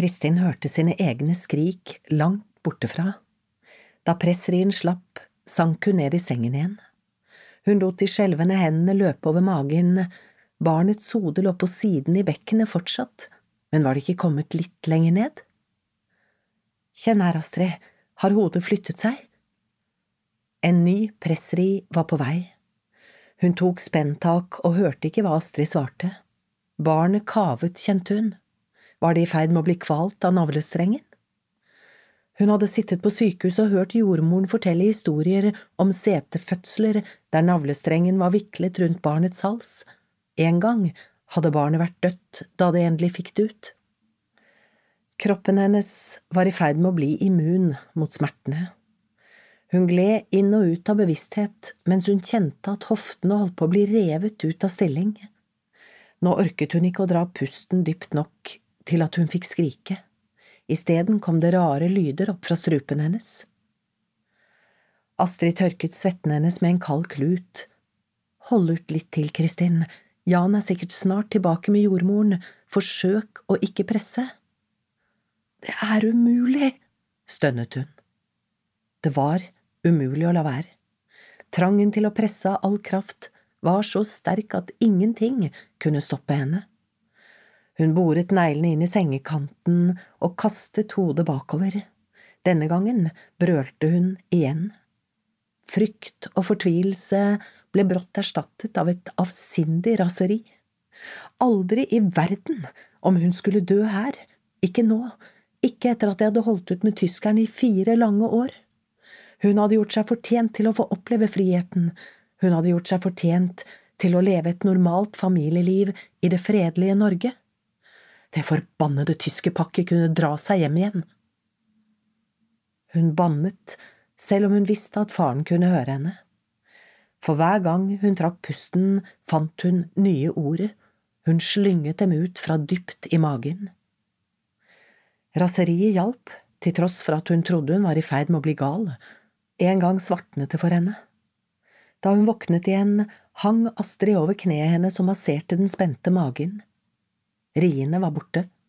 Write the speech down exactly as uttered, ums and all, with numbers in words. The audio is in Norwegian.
Kristin hørte sine egne skrik langt bortefra. Da pressrien slapp, sank hun ned i sengen igjen. Hun lot de skjelvende hendene løpe over magen. Barnets hode lå på siden i bekkenet fortsatt, men var det ikke kommet litt lenger ned? Kjenn her, Astrid, har hodet flyttet seg? En ny pressri var på vei. Hun tok spenntak og hørte ikke hva Astrid svarte. Barnet kavet, kjente hun. Var det i ferd med å bli kvalt av navlestrengen? Hun hadde sittet på sykehus og hørt jordmoren fortelle historier om setefødsler der navlestrengen var viklet rundt barnets hals. En gang hadde barnet vært dødt da det endelig fikk det ut. Kroppen hennes var i ferd med å bli immun mot smertene. Hun gled inn og ut av bevissthet mens hun kjente at hoftene holdt på å bli revet ut av stilling. Nå orket hun ikke å dra pusten dypt nok til at hun fikk skrike. I stedet kom det rare lyder opp fra strupen hennes. Astrid tørket svetten hennes med en kald klut. Hold ut litt til, Kristin. Jan er sikkert snart tilbake med jordmoren. Forsøk å ikke presse. Det er umulig, stønnet hun. Det var umulig å la være. Trangen til å presse av all kraft var så sterk at ingenting kunne stoppe henne. Hun boret neglene inn i sengekanten og kastet hodet bakover. Denne gangen brølte hun igjen. Frykt og fortvilelse ble brått erstattet av et avsindig raseri. Aldri i verden om hun skulle dø her, ikke nå, ikke etter at jeg hadde holdt ut med tyskerne i fire lange år. Hun hadde gjort seg fortjent til å få oppleve friheten. Hun hadde gjort seg fortjent til å leve et normalt familieliv i det fredelige Norge. Det forbannede tyske pakket kunne dra seg hjem igjen. Hun bannet, selv om hun visste at faren kunne høre henne. For hver gang hun trakk pusten, fant hun nye ord. Hun slynget dem ut fra dypt i magen. Raseriet hjalp, til tross for at hun trodde hun var i ferd med å bli gal. En gang svartnet det for henne. Da hun våknet igjen, hang Astrid over kneet hennes og masserte den spente magen. Riene var borte.